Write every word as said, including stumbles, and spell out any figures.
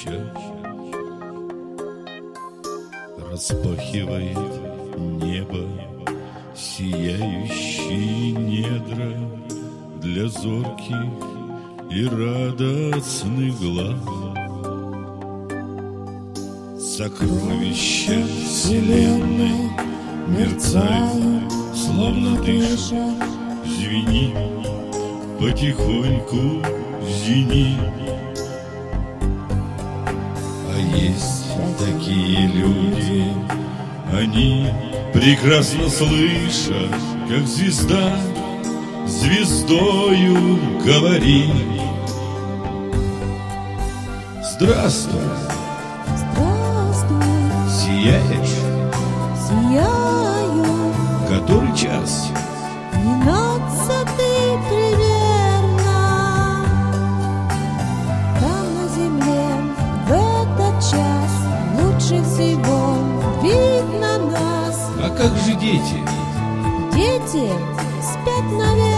кровища распахивает небо, сияющие недра для зорких и радостных глаз. Сокровища вселенной мерцают, словно дышат, звенит потихоньку зенит. А есть такие люди, они прекрасно слышат, как звезда звездою говорит: здравствуй, здравствуй, сияешь, сияю. который час? Двенадцатый примерно. Там на земле в этот час лучше всего видно нас. А как же дети? Дети спят, наверное.